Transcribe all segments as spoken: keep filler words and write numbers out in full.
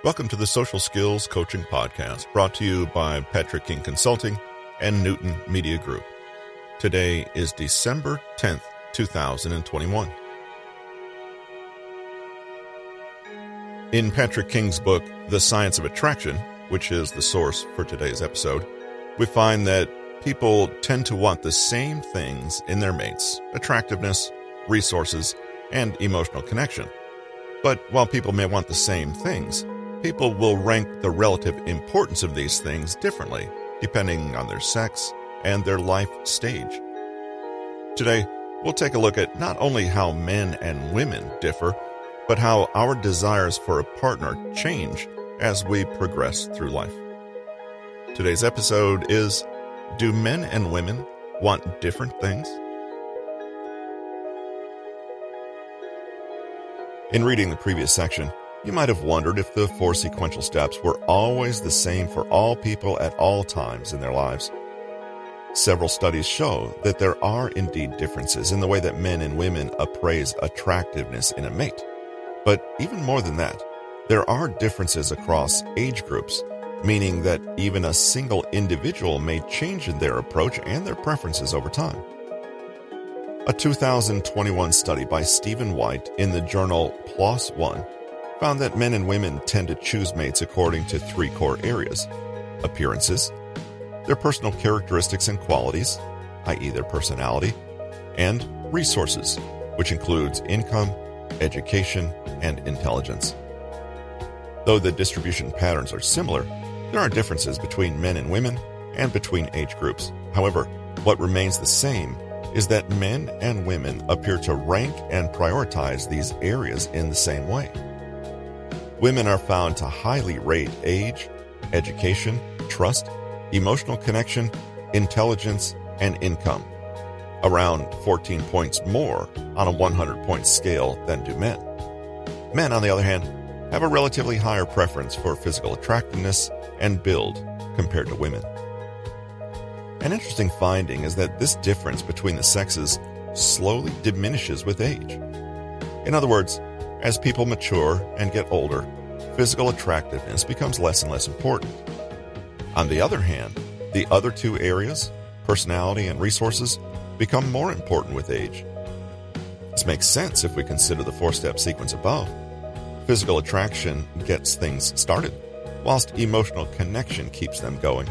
Welcome to the Social Skills Coaching Podcast, brought to you by Patrick King Consulting and Newton Media Group. Today is December tenth, two thousand twenty-one. In Patrick King's book, The Science of Attraction, which is the source for today's episode, we find that people tend to want the same things in their mates: attractiveness, resources, and emotional connection. But while people may want the same things, people will rank the relative importance of these things differently, depending on their sex and their life stage. Today, we'll take a look at not only how men and women differ, but how our desires for a partner change as we progress through life. Today's episode is, do men and women want different things? In reading the previous section, you might have wondered if the four sequential steps were always the same for all people at all times in their lives. Several studies show that there are indeed differences in the way that men and women appraise attractiveness in a mate. But even more than that, there are differences across age groups, meaning that even a single individual may change in their approach and their preferences over time. A two thousand twenty-one study by Stephen White in the journal PLOS One found that men and women tend to choose mates according to three core areas: appearances, their personal characteristics and qualities, that is their personality, and resources, which includes income, education, and intelligence. Though the distribution patterns are similar, there are differences between men and women and between age groups. However, what remains the same is that men and women appear to rank and prioritize these areas in the same way. Women are found to highly rate age, education, trust, emotional connection, intelligence, and income, around fourteen points more on a one hundred point scale than do men. Men, on the other hand, have a relatively higher preference for physical attractiveness and build compared to women. An interesting finding is that this difference between the sexes slowly diminishes with age. In other words, as people mature and get older, physical attractiveness becomes less and less important. On the other hand, the other two areas, personality and resources, become more important with age. This makes sense if we consider the four-step sequence above. Physical attraction gets things started, whilst emotional connection keeps them going.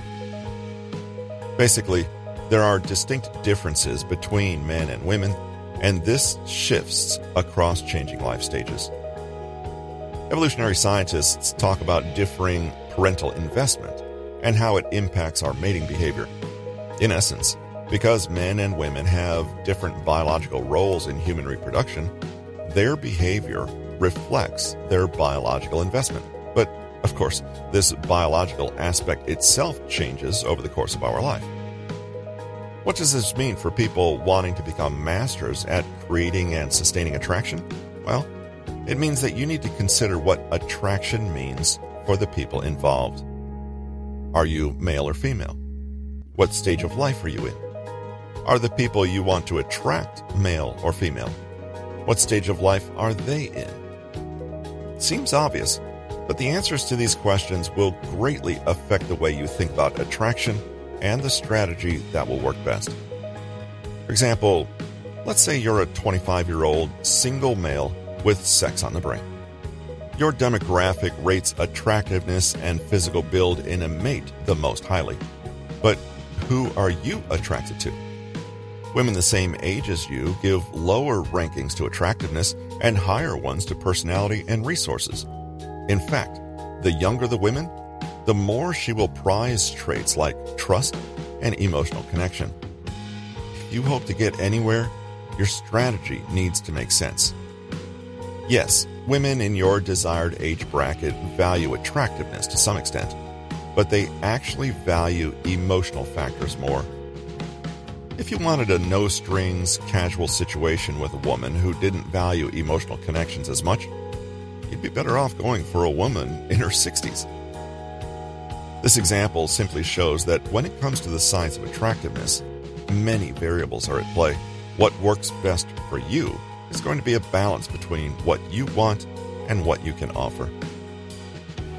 Basically, there are distinct differences between men and women, and this shifts across changing life stages. Evolutionary scientists talk about differing parental investment and how it impacts our mating behavior. In essence, because men and women have different biological roles in human reproduction, their behavior reflects their biological investment. But, of course, this biological aspect itself changes over the course of our life. What does this mean for people wanting to become masters at creating and sustaining attraction? Well, it means that you need to consider what attraction means for the people involved. Are you male or female? What stage of life are you in? Are the people you want to attract male or female? What stage of life are they in? It seems obvious, but the answers to these questions will greatly affect the way you think about attraction and the strategy that will work best. For example, let's say you're a twenty-five-year-old single male with sex on the brain. Your demographic rates attractiveness and physical build in a mate the most highly. But who are you attracted to? Women the same age as you give lower rankings to attractiveness and higher ones to personality and resources. In fact, the younger the women, the more she will prize traits like trust and emotional connection. If you hope to get anywhere, your strategy needs to make sense. Yes, women in your desired age bracket value attractiveness to some extent, but they actually value emotional factors more. If you wanted a no-strings, casual situation with a woman who didn't value emotional connections as much, you'd be better off going for a woman in her sixties. This example simply shows that when it comes to the science of attractiveness, many variables are at play. What works best for you is going to be a balance between what you want and what you can offer.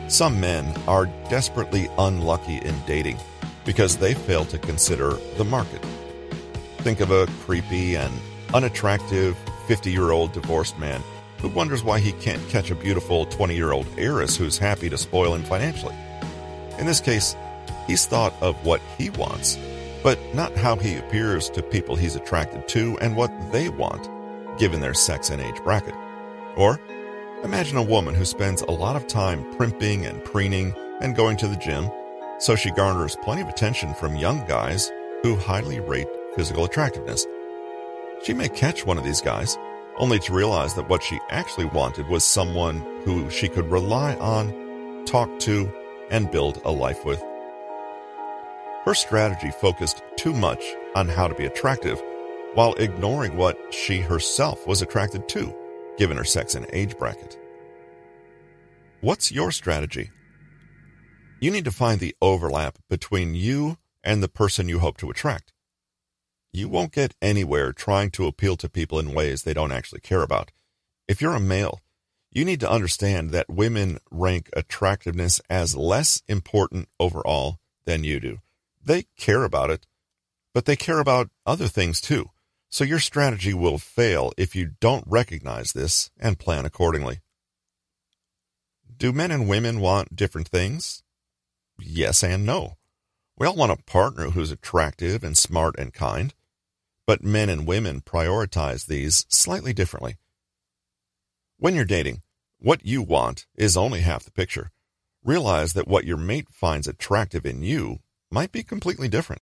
Some men are desperately unlucky in dating because they fail to consider the market. Think of a creepy and unattractive fifty-year-old divorced man who wonders why he can't catch a beautiful twenty-year-old heiress who's happy to spoil him financially. In this case, he's thought of what he wants, but not how he appears to people he's attracted to and what they want, given their sex and age bracket. Or, imagine a woman who spends a lot of time primping and preening and going to the gym, so she garners plenty of attention from young guys who highly rate physical attractiveness. She may catch one of these guys, only to realize that what she actually wanted was someone who she could rely on, talk to, and build a life with. Her strategy focused too much on how to be attractive, while ignoring what she herself was attracted to, given her sex and age bracket. What's your strategy? You need to find the overlap between you and the person you hope to attract. You won't get anywhere trying to appeal to people in ways they don't actually care about. If you're a male, you need to understand that women rank attractiveness as less important overall than you do. They care about it, but they care about other things too. So your strategy will fail if you don't recognize this and plan accordingly. Do men and women want different things? Yes and no. We all want a partner who's attractive and smart and kind, but men and women prioritize these slightly differently. When you're dating, what you want is only half the picture. Realize that what your mate finds attractive in you might be completely different.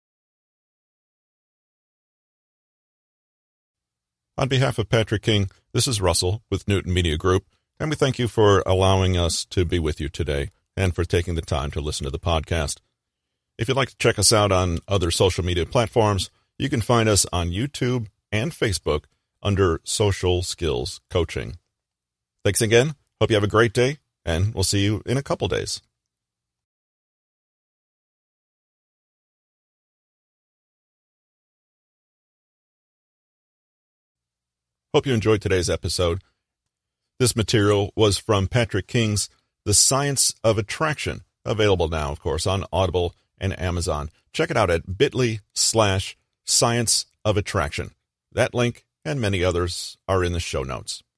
On behalf of Patrick King, this is Russell with Newton Media Group, and we thank you for allowing us to be with you today and for taking the time to listen to the podcast. If you'd like to check us out on other social media platforms, you can find us on YouTube and Facebook under Social Skills Coaching. Thanks again. Hope you have a great day, and we'll see you in a couple days. Hope you enjoyed today's episode. This material was from Patrick King's The Science of Attraction, available now, of course, on Audible and Amazon. Check it out at bit.ly slash science of attraction. That link and many others are in the show notes.